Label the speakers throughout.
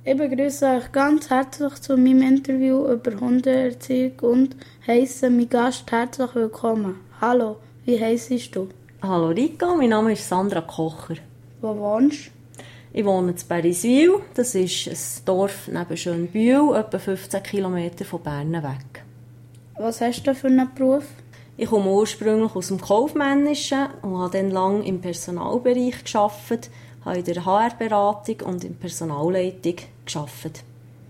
Speaker 1: Ich begrüße euch ganz herzlich zu meinem Interview über Hundeerziehung und heisse meinen Gast herzlich willkommen. Hallo, wie heissest du?
Speaker 2: Hallo Rika, mein Name ist Sandra Kocher.
Speaker 1: Wo wohnst du?
Speaker 2: Ich wohne in Beriswil, das ist ein Dorf neben Schönbühl, etwa 15 Kilometer von Bern weg.
Speaker 1: Was hast du für einen Beruf?
Speaker 2: Ich komme ursprünglich aus dem Kaufmännischen und habe dann lange im Personalbereich gearbeitet, habe in der HR-Beratung und in der Personalleitung gearbeitet.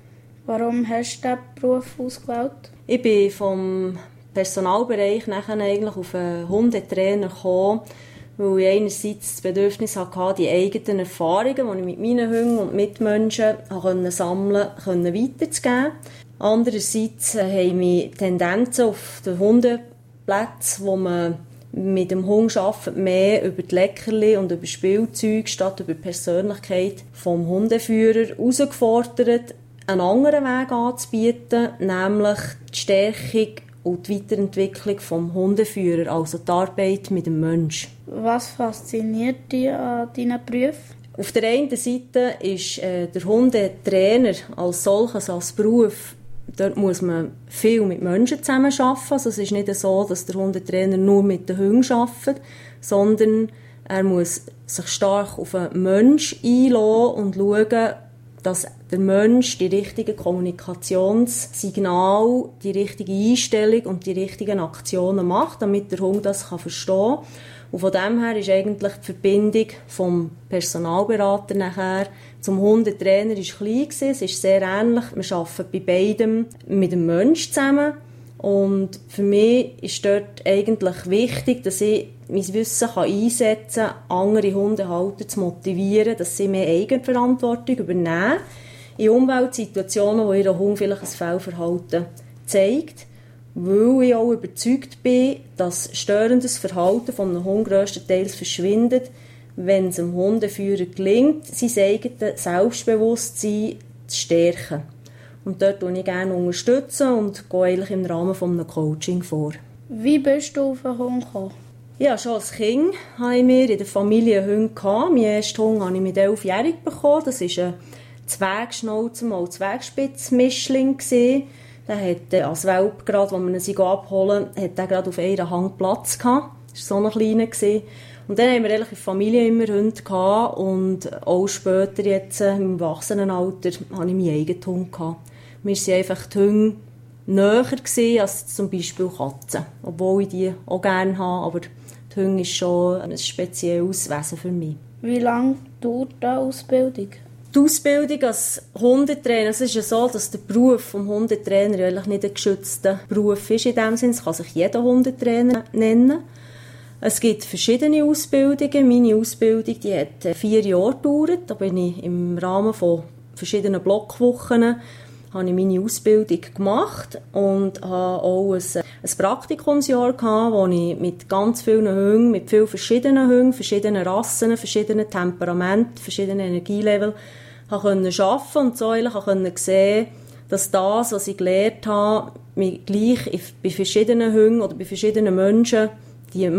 Speaker 1: Warum hast du diesen Beruf ausgewählt?
Speaker 2: Ich bin vom Personalbereich nachher eigentlich auf einen Hundetrainer gekommen, weil ich einerseits das Bedürfnis hatte, die eigenen Erfahrungen, die ich mit meinen Hunden und Mitmenschen sammeln konnte, weiterzugeben. Andererseits haben mich Tendenzen auf den Hundeplätzen, wo man mit dem Hund arbeitet, mehr über die Leckerli und über Spielzeug statt über die Persönlichkeit vom Hundeführer herausgefordert, einen anderen Weg anzubieten, nämlich die Stärkung und die Weiterentwicklung vom Hundeführer, also die Arbeit mit dem Menschen.
Speaker 1: Was fasziniert dich an deinen Berufen?
Speaker 2: Auf der einen Seite ist der Hundetrainer als solches, als Beruf, dort muss man viel mit Menschen zusammenarbeiten. Also es ist nicht so, dass der Hundetrainer nur mit den Hunden arbeitet, sondern er muss sich stark auf einen Menschen einlassen und schauen, dass der Mensch die richtigen Kommunikationssignale, die richtige Einstellung und die richtigen Aktionen macht, damit der Hund das verstehen kann. Und von dem her ist eigentlich die Verbindung vom Personalberater nachher zum Hundetrainer ist klein gewesen. Es ist sehr ähnlich. Wir arbeiten bei beidem mit dem Menschen zusammen. Und für mich ist dort eigentlich wichtig, dass ich mein Wissen einsetzen kann, andere Hundehalter zu motivieren, dass sie mehr Eigenverantwortung übernehmen in Umweltsituationen, wo ihr Hund vielleicht ein Fehlverhalten zeigt. Weil ich auch überzeugt bin, dass störendes Verhalten von einem Hund grösstenteils verschwindet, wenn es dem Hundeführer gelingt, sein eigenes Selbstbewusstsein zu stärken. Und dort unterstütze ich gerne und gehe eigentlich im Rahmen eines Coaching vor.
Speaker 1: Wie bist du auf den Hund gekommen?
Speaker 2: Ja, schon als Kind hatten wir in der Familie Hunde. Mein ersten Hund habe ich mit 11-jährig bekommen. Das war ein Zwergschnauzer, mal Zwergspitzmischling. Der hatte als Welp, gerade, als wir ihn abholen, hat er gerade auf einer Hand Platz gehabt. Das war so ein kleiner. Und dann haben wir eigentlich in der Familie immer Hunde gehabt. Und auch später, jetzt, im Erwachsenenalter, hatte ich meinen eigenen Hund gehabt. Wir waren einfach die Hunde näher als zum Beispiel Katzen. Obwohl ich die auch gerne habe, aber die Hunde ist schon ein spezielles Wesen für mich.
Speaker 1: Wie lange dauert die Ausbildung?
Speaker 2: Die Ausbildung als Hundetrainer, es ist ja so, dass der Beruf des Hundetrainer eigentlich nicht ein geschützter Beruf ist in dem Sinne. Es kann sich jeder Hundetrainer nennen. Es gibt verschiedene Ausbildungen. Meine Ausbildung die hat 4 Jahre gedauert. Da bin ich im Rahmen von verschiedenen Blockwochen habe ich meine Ausbildung gemacht und habe auch ein Praktikumsjahr gehabt, wo ich mit ganz vielen Hunden, mit vielen verschiedenen Hunden, verschiedenen Rassen, verschiedenen Temperamenten, verschiedenen Energielevel arbeiten konnte und so eigentlich sehen, dass das, was ich gelernt habe, mich gleich bei verschiedenen Hunden oder bei verschiedenen Menschen, die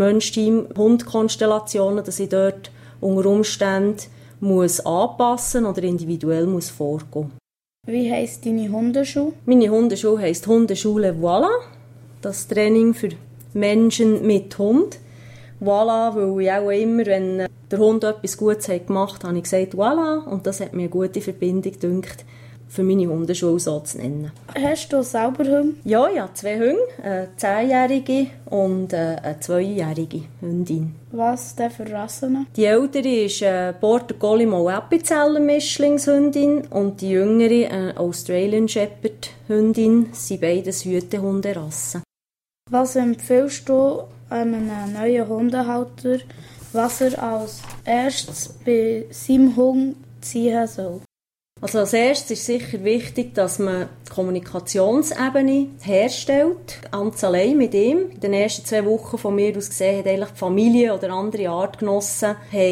Speaker 2: Mensch-Team-Hund-Konstellationen, dass ich dort unter Umständen muss anpassen oder individuell muss vorgehen.
Speaker 1: Wie heisst deine Hundeschule?
Speaker 2: Meine Hundeschule heisst Hundeschule Voilà. Das Training für Menschen mit Hund. Voilà, weil ich auch immer, wenn der Hund etwas Gutes gemacht hat, habe ich gesagt Voilà. Und das hat mir eine gute Verbindung gedacht, für meine Hundeschule so zu nennen.
Speaker 1: Hast du selber Hunde?
Speaker 2: Ja, ich habe 2 Hunde, eine 10-jährige und eine 2-jährige Hündin.
Speaker 1: Was denn für Rassen?
Speaker 2: Die ältere ist eine Border Collie Appenzeller Mischlingshündin und die jüngere eine Australian Shepherd Hündin. Sie sind beides Hütehunderassen.
Speaker 1: Was empfiehlst du einem neuen Hundehalter, was er als erstes bei seinem Hund ziehen soll?
Speaker 2: Also als erstes ist sicher wichtig, dass man die Kommunikationsebene herstellt, ganz allein mit ihm. In den ersten 2 Wochen von mir aus gesehen hat eigentlich die Familie oder andere Artgenossen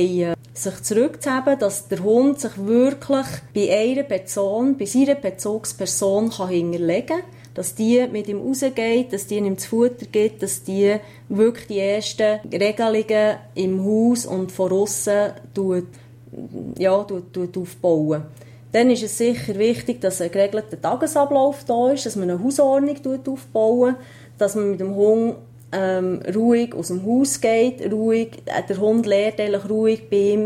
Speaker 2: sich zurückzuheben, dass der Hund sich wirklich bei einer Person, bei seiner Bezugsperson hinterlegen kann, dass die mit ihm rausgeht, dass die ihm zu Futter gibt, dass die wirklich die ersten Regelungen im Haus und von aussen aufbauen. Dann ist es sicher wichtig, dass ein geregelter Tagesablauf da ist, dass man eine Hausordnung aufbaut, dass man mit dem Hund ruhig aus dem Haus geht, ruhig, der Hund lernt eigentlich ruhig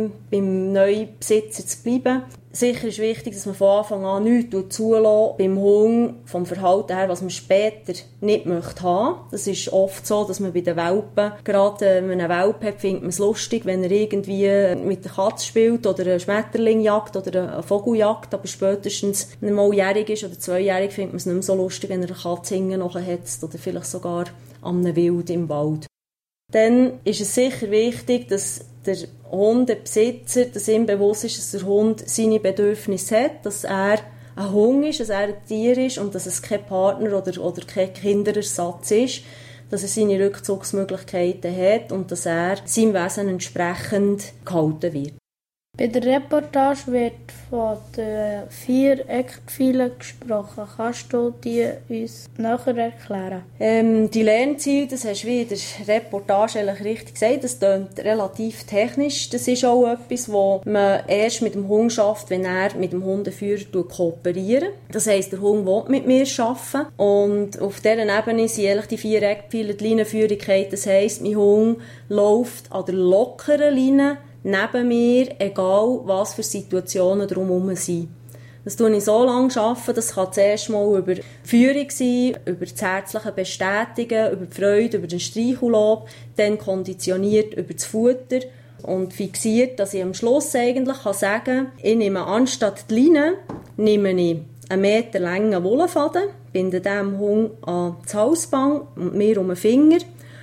Speaker 2: beim neuen Besitzer zu bleiben. Sicher ist wichtig, dass man von Anfang an nichts zulässt beim Hund, vom Verhalten her, was man später nicht möchte haben. Das ist oft so, dass man bei den Welpen, gerade wenn man einen Welpen hat, findet man es lustig, wenn er irgendwie mit der Katze spielt oder einen Schmetterling jagt oder einen Vogel jagt, aber spätestens, wenn er mal jährig ist oder 2-jährig, findet man es nicht mehr so lustig, wenn er eine Katze hinten nachhetzt oder vielleicht sogar an einem Wild im Wald. Dann ist es sicher wichtig, dass der Hundebesitzer, dass ihm bewusst ist, dass der Hund seine Bedürfnisse hat, dass er ein Hund ist, dass er ein Tier ist und dass es kein Partner oder kein Kinderersatz ist, dass er seine Rückzugsmöglichkeiten hat und dass er seinem Wesen entsprechend gehalten wird.
Speaker 1: Bei der Reportage wird von den 4 Eckpfeilen gesprochen. Kannst du die uns näher erklären?
Speaker 2: Die Lernziele, das hast du wie in der Reportage eigentlich richtig gesagt, das klingt relativ technisch. Das ist auch etwas, wo man erst mit dem Hund schafft, wenn er mit dem Hundeführer kooperiert. Das heisst, der Hund will mit mir arbeiten. Und auf dieser Ebene sind eigentlich die 4 Eckpfeiler die Leinenführigkeit. Das heisst, mein Hund läuft an der lockeren Linie neben mir, egal was für Situationen drumherum sind. Das tue ich so lange arbeiten, das kann zuerst mal über die Führung sein, über das herzliche Bestätigen, über die Freude, über den Streichellob, dann konditioniert über das Futter und fixiert, dass ich am Schluss eigentlich sagen kann, ich nehme anstatt die Leine, nehme ich 1 Meter langen Wollfaden, binde dem Hund an das Halsband und mir um den Finger.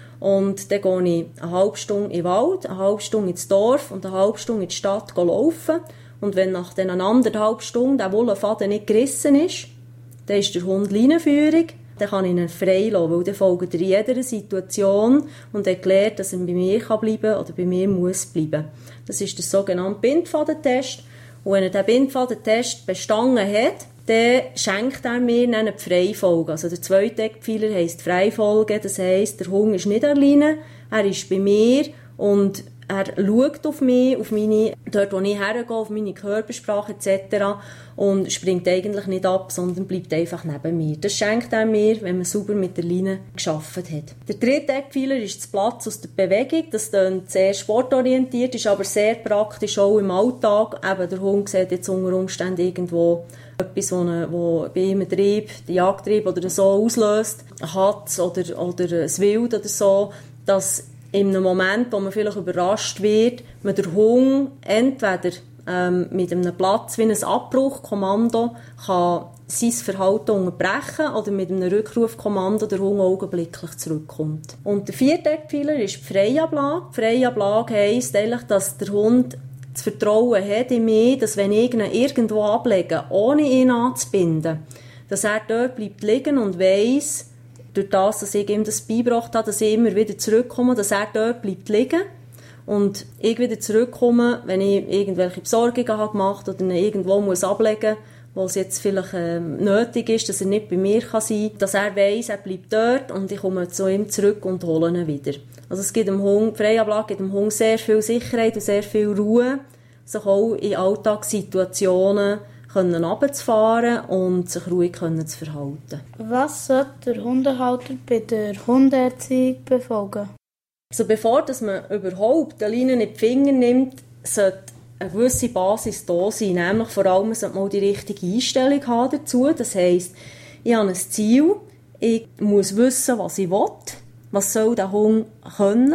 Speaker 2: Und dann gehe ich eine halbe Stunde in den Wald, eine halbe Stunde ins Dorf und eine halbe Stunde in die Stadt laufen. Und wenn nach den 1,5 Stunden der Wollfaden nicht gerissen ist, dann ist der Hund Leinenführung, dann kann ich ihn frei lassen, weil dann folgt er in jeder Situation und hat gelernt, dass er bei mir bleiben kann oder bei mir muss bleiben. Das ist der sogenannte Bindfadentest. Und wenn er den Bindfadentest bestanden hat, dann schenkt er mir eine Freifolge. Also der 2. Eckpfeiler heisst Freifolge, das heisst, der Hund ist nicht alleine, er ist bei mir und er schaut auf mich, auf meine, dort wo ich hergehe, auf meine Körpersprache etc. und springt eigentlich nicht ab, sondern bleibt einfach neben mir. Das schenkt er mir, wenn man sauber mit der Leine gearbeitet hat. Der 3. Eckpfeiler ist das Platz aus der Bewegung. Das klingt sehr sportorientiert, ist aber sehr praktisch auch im Alltag. Eben, der Hund sieht jetzt unter Umständen irgendwo etwas, wo bei ihm ein Trieb, der Jagdtrieb oder so auslöst, ein Hatz oder ein Wild oder so, dass in einem Moment, wo man vielleicht überrascht wird, man den Hund entweder mit einem Platz wie ein Abbruchkommando kann sein Verhalten unterbrechen oder mit einem Rückrufkommando der Hund augenblicklich zurückkommt. Und der 4. Eckpfeiler ist die Freiablage. Die Freiablage heisst eigentlich, dass der Hund das Vertrauen hat in mich, dass wenn ich ihn irgendwo ablege, ohne ihn anzubinden, dass er dort bleibt liegen und weiss, durch das, dass ich ihm das beigebracht habe, dass ich immer wieder zurückkomme, dass er dort bleibt liegen und ich wieder zurückkomme, wenn ich irgendwelche Besorgungen habe gemacht oder ihn irgendwo muss ablegen, wo es jetzt vielleicht nötig ist, dass er nicht bei mir kann sein kann, dass er weiss, er bleibt dort und ich komme zu ihm zurück und hole ihn wieder. Also es gibt dem Hund, die Freiablage gibt dem Hund sehr viel Sicherheit und sehr viel Ruhe, sich auch in Alltagssituationen runterzufahren und sich ruhig zu verhalten.
Speaker 1: Was sollte der Hundehalter bei der Hundeerziehung befolgen?
Speaker 2: Also bevor dass man überhaupt die Leine in die Finger nimmt, sollte eine gewisse Basis da sein. Nämlich vor allem sollte man die richtige Einstellung haben dazu. Das heisst, ich habe ein Ziel, ich muss wissen, was ich will, was soll der Hund können,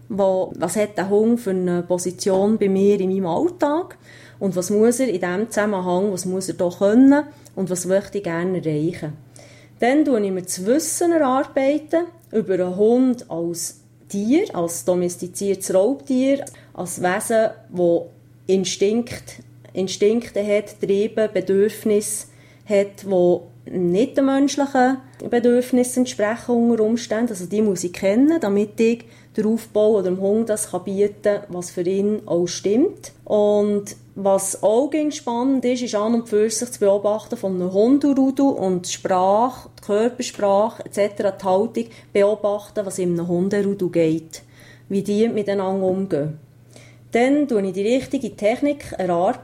Speaker 2: was hat der Hund für eine Position bei mir in meinem Alltag und was muss er in diesem Zusammenhang, was muss er da können und was möchte ich gerne erreichen. Dann erarbeite ich mir das Wissen über einen Hund als Tier, als domestiziertes Raubtier, als Wesen, das Instinkte hat, Triebe, Bedürfnisse hat, die nicht den menschlichen Bedürfnissen entsprechen unter Umständen. Also die muss ich kennen, damit ich den Aufbau oder dem Hund das bieten kann, was für ihn auch stimmt. Und was auch spannend ist, ist an und für sich zu beobachten von einem Hunderudu und die Sprache, die Körpersprache etc., die Haltung beobachten, was in einem Hunderudu geht, wie die miteinander umgehen. Dann erarbeite ich die richtige Technik.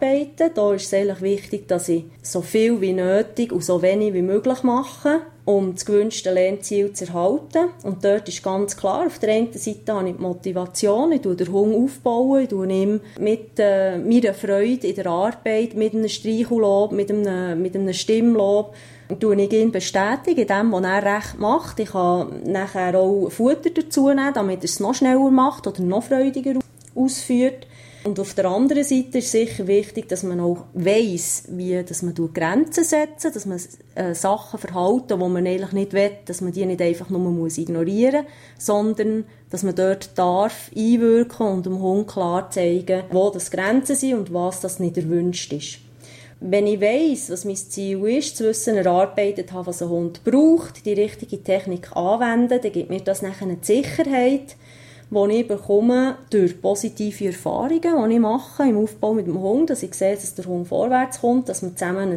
Speaker 2: Da ist es eigentlich wichtig, dass ich so viel wie nötig und so wenig wie möglich mache, um das gewünschte Lernziel zu erhalten. Und dort ist ganz klar, auf der einen Seite habe ich die Motivation, ich baue den Hund auf, ich baue ihm mit meiner Freude in der Arbeit, mit einem Streichellob, mit einem Stimmlob, ich ihn bestätige in dem, was er recht macht. Ich kann nachher auch Futter dazu nehmen, damit er es noch schneller macht oder noch freudiger ausführt. Und auf der anderen Seite ist sicher wichtig, dass man auch weiss, wie dass man Grenzen setzen, dass man Sachen verhalten, die man eigentlich nicht will, dass man die nicht einfach nur ignorieren muss, sondern dass man dort darf einwirken und dem Hund klar zeigen, wo das Grenzen sind und was das nicht erwünscht ist. Wenn ich weiss, was mein Ziel ist, zu wissen, erarbeitet habe, was ein Hund braucht, die richtige Technik anwenden, dann gibt mir das nachher eine Sicherheit, die ich bekomme durch positive Erfahrungen, die ich mache im Aufbau mit dem Hund, dass ich sehe, dass der Hund vorwärts kommt, dass man zusammen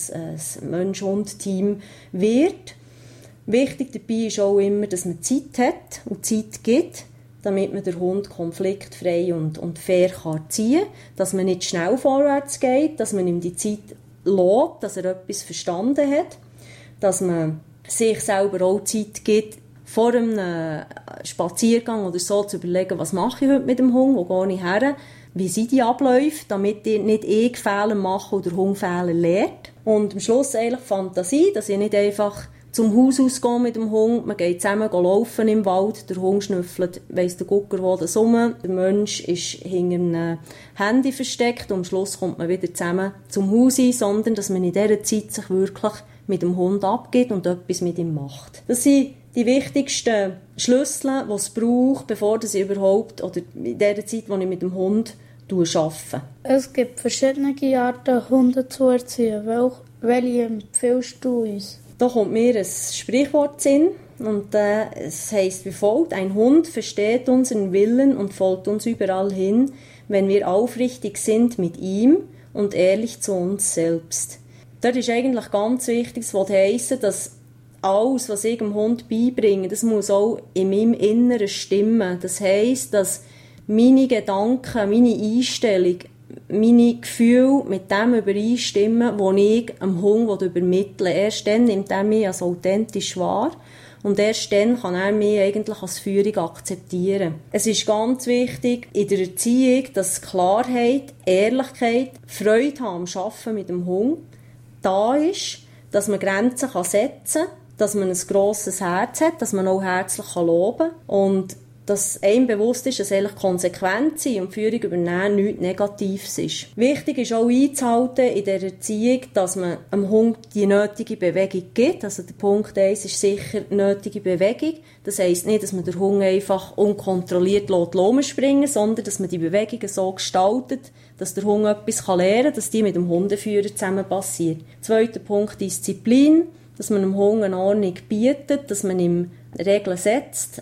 Speaker 2: ein Mensch-Hund-Team wird. Wichtig dabei ist auch immer, dass man Zeit hat und Zeit gibt, damit man den Hund konfliktfrei und fair ziehen kann, dass man nicht schnell vorwärts geht, dass man ihm die Zeit lässt, dass er etwas verstanden hat, dass man sich selber auch Zeit gibt, vor einem Spaziergang oder so zu überlegen, was mache ich heute mit dem Hund, wo gehe ich her, wie sind die Abläufe, damit nicht ich Fehler mache oder der Hund Fehler lernt. Und am Schluss eigentlich Fantasie, dass ich nicht einfach zum Haus ausgehe mit dem Hund, man geht zusammen laufen im Wald, der Hund schnüffelt, weiss der Gucker wo das rum, der Mensch ist hinter einem Handy versteckt und am Schluss kommt man wieder zusammen zum Haus ein, sondern dass man in dieser Zeit sich wirklich mit dem Hund abgibt und etwas mit ihm macht. Das sind die wichtigsten Schlüssel, die es braucht, bevor ich überhaupt, oder in der Zeit, wo ich mit dem Hund arbeite.
Speaker 1: Es gibt verschiedene Arten, Hunde zu erziehen. Welche empfiehlst du uns?
Speaker 2: Da kommt mir ein Sprichwort Sinn, und es heisst wie folgt: Ein Hund versteht unseren Willen und folgt uns überall hin, wenn wir aufrichtig sind mit ihm und ehrlich zu uns selbst. Dort ist eigentlich ganz wichtig, das will heissen, dass alles, was ich dem Hund beibringe, das muss auch in meinem Inneren stimmen. Das heisst, dass meine Gedanken, meine Einstellung, meine Gefühle mit dem übereinstimmen, was ich dem Hund übermittle. Erst dann nimmt er mich als authentisch wahr und erst dann kann er mich eigentlich als Führung akzeptieren. Es ist ganz wichtig in der Erziehung, dass Klarheit, Ehrlichkeit, Freude haben am Arbeiten mit dem Hund da ist, dass man Grenzen setzen kann, dass man ein grosses Herz hat, dass man auch herzlich loben kann und dass einem bewusst ist, dass eigentlich Konsequenzen und Führung übernehmen nichts Negatives ist. Wichtig ist auch einzuhalten in der Erziehung, dass man dem Hund die nötige Bewegung gibt. Also der Punkt 1 ist sicher nötige Bewegung. Das heisst nicht, dass man den Hund einfach unkontrolliert springen lässt, sondern dass man die Bewegungen so gestaltet, dass der Hund etwas lernen kann, dass die mit dem Hundeführer zusammen passiert. Zweiter Punkt, Disziplin, dass man dem Hund eine Ordnung bietet, dass man ihm Regeln setzt,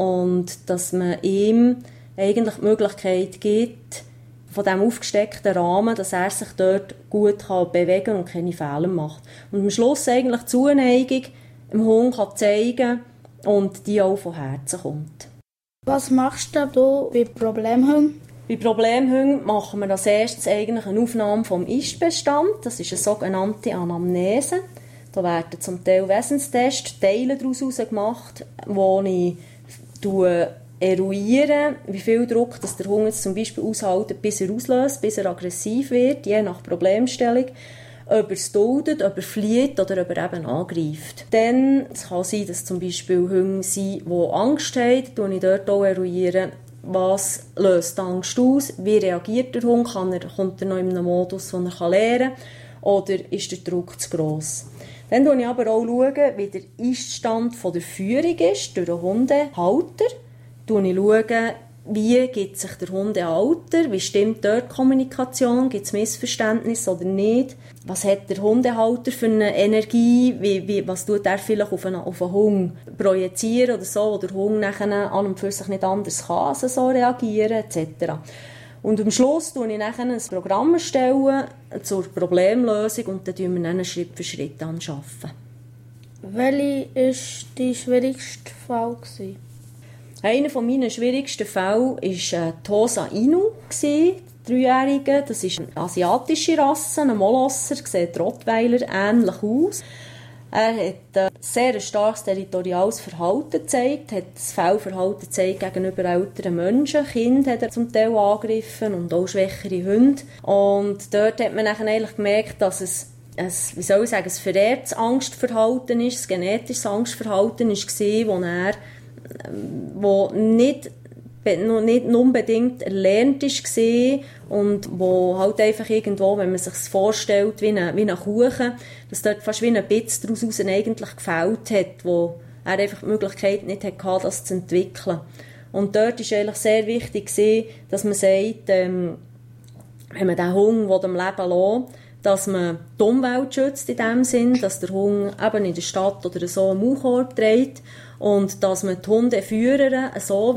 Speaker 2: und dass man ihm eigentlich die Möglichkeit gibt, von diesem aufgesteckten Rahmen, dass er sich dort gut bewegen und keine Fehler macht. Und am Schluss eigentlich die Zuneigung dem Hund zeigen kann und die auch von Herzen kommt.
Speaker 1: Was machst du bei Problemhunden?
Speaker 2: Bei Problemhunden machen wir als erstes eigentlich eine Aufnahme vom Ist-Bestand. Das ist eine sogenannte Anamnese. Da werden zum Teil Wesenstests, Teile daraus gemacht, wo ich eruieren, wie viel Druck dass der Hund jetzt zum Beispiel aushält, bis er auslöst, bis er aggressiv wird, je nach Problemstellung, ob er es duldet, ob er flieht oder ob er eben angreift. Dann es kann sein, dass zum Beispiel Hunde sind, die Angst haben, dann ich dort auch eruieren, was löst die Angst aus, wie reagiert der Hund, kommt er noch in einem Modus, wo er lernen kann, oder ist der Druck zu gross. Dann schaue ich aber auch, wie der Ist-Stand der Führung ist durch den Hundehalter. Ich schaue, wie gibt sich der Hundehalter, wie stimmt dort die Kommunikation, gibt es Missverständnisse oder nicht. Was hat der Hundehalter für eine Energie, was tut er vielleicht auf einen Hund projizieren oder so, wo der Hund nachher an und für sich nicht anders kann, also so reagieren etc. Und am Schluss erstelle ich nachher ein Programm zur Problemlösung und dann arbeiten wir Schritt für Schritt anschaffen.
Speaker 1: Welcher war dein schwierigster Fall?
Speaker 2: Einer meiner schwierigsten Fälle war Tosa Inu, 3-Jährige. Das ist eine asiatische Rasse, ein Molosser, sieht Rottweiler ähnlich aus. Er hat ein sehr starkes territoriales Verhalten gezeigt, hat das Fehlverhalten gezeigt gegenüber älteren Menschen. Kinder hat er zum Teil angegriffen und auch schwächere Hunde. Und dort hat man dann eigentlich gemerkt, dass es ein vererbtes Angstverhalten ist, ein genetisches Angstverhalten war, wo nicht unbedingt erlernt war und wo halt einfach irgendwo, wenn man sich es vorstellt, wie ein Kuchen, dass dort fast wie ein Bitz daraus eigentlich gefällt hat, wo er einfach die Möglichkeit nicht hatte, das zu entwickeln. Und dort war eigentlich sehr wichtig, dass man sagt, wenn man den Hund am Leben lässt, dass man die Umwelt schützt in dem Sinn, dass der Hund eben in der Stadt oder so einen Maulkorb trägt und dass man die Hundeführer so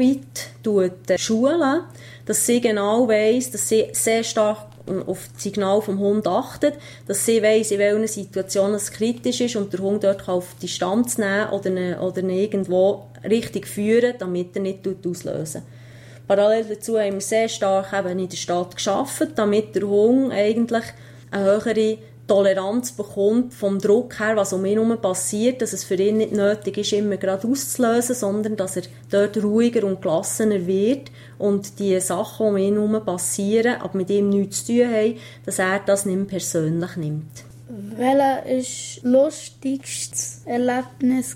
Speaker 2: weit schulen, dass sie genau weiss, dass sie sehr stark auf das Signal vom Hund achtet, dass sie weiss, in welcher Situation es kritisch ist und der Hund dort auf Distanz nehmen oder ihn irgendwo richtig führen, damit er nicht auslösen. Parallel dazu haben wir sehr stark eben in der Stadt gearbeitet, damit der Hund eigentlich eine höhere Toleranz bekommt vom Druck her, was um ihn herum passiert, dass es für ihn nicht nötig ist, immer gerade auszulösen, sondern dass er dort ruhiger und gelassener wird und die Sachen, die um ihn herum passieren, aber mit ihm nichts zu tun haben, dass er das nicht persönlich nimmt.
Speaker 1: Welches war das lustigste Erlebnis?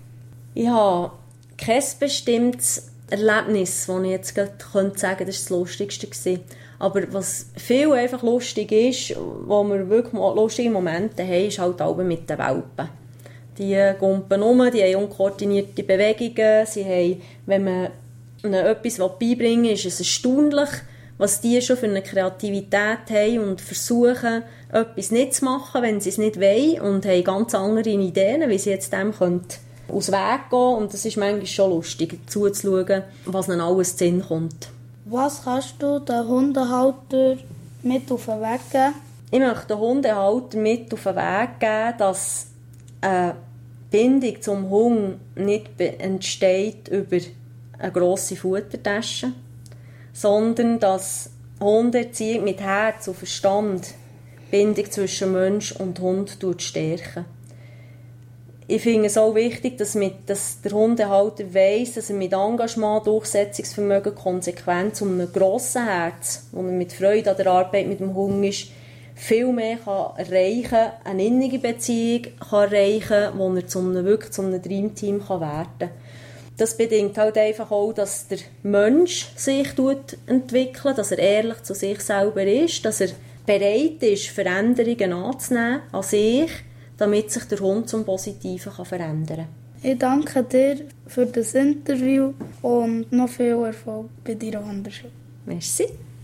Speaker 2: Ich habe kein bestimmtes Erlebnis, das ich jetzt gerade sagen könnte, das war das Lustigste. Aber was viel einfach lustig ist, wo wir wirklich lustige Momente haben, ist halt auch mit den Welpen. Die gumpen rum, die haben unkoordinierte Bewegungen, sie haben, wenn man ihnen etwas beibringen will, ist es erstaunlich, was die schon für eine Kreativität haben und versuchen, etwas nicht zu machen, wenn sie es nicht wollen und haben ganz andere Ideen, wie sie jetzt dem aus dem Weg gehen können. Und das ist manchmal schon lustig, zuzuschauen, was ihnen alles zu Sinn kommt.
Speaker 1: Was kannst du den Hundehalter mit auf den Weg geben?
Speaker 2: Ich möchte den Hundehalter mit auf den Weg geben, dass eine Bindung zum Hund nicht entsteht über eine grosse Futtertasche, sondern dass Hundeerziehung mit Herz und Verstand die Bindung zwischen Mensch und Hund stärken. Ich finde es auch wichtig, dass der Hundehalter weiss, dass er mit Engagement, Durchsetzungsvermögen, Konsequenz und einem grossen Herz, wo er mit Freude an der Arbeit mit dem Hund ist, viel mehr erreichen kann, eine innige Beziehung erreichen kann, wo er wirklich zu einem Dreamteam werden kann. Das bedingt halt einfach auch, dass der Mensch sich entwickelt, dass er ehrlich zu sich selber ist, dass er bereit ist, Veränderungen anzunehmen an sich, damit sich der Hund zum Positiven verändern kann.
Speaker 1: Ich danke dir für das Interview und noch viel Erfolg bei deiner Hundeschule.
Speaker 2: Merci.